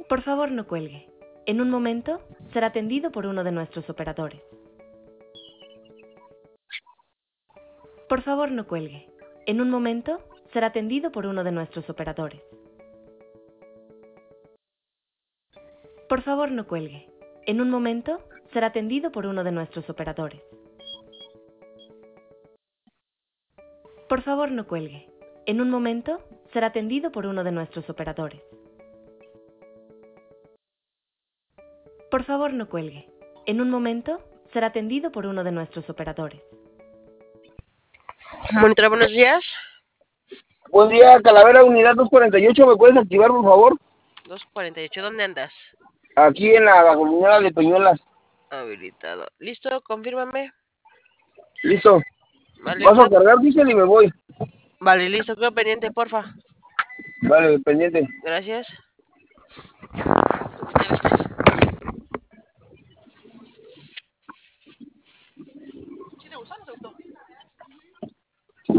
Por favor, no cuelgue. En un momento será atendido por uno de nuestros operadores. Por favor, no cuelgue. En un momento será atendido por uno de nuestros operadores. Por favor, no cuelgue. En un momento será atendido por uno de nuestros operadores. Por favor, no cuelgue. En un momento será atendido por uno de nuestros operadores. Por favor, no cuelgue. En un momento será atendido por uno de nuestros operadores. Monitor, buenos días. Buen día, Calavera, unidad 248, ¿me puedes activar, por favor? 248, ¿dónde andas? Aquí en la gasolinera de Peñuelas. Habilitado. ¿Listo? Confírmame. Listo. Vale, Vas a cargar, diésel y me voy. Vale, listo, quedo pendiente, porfa. Vale, pendiente. Gracias. ¿Te vestes? ¿Sí te gustó o no te gustó?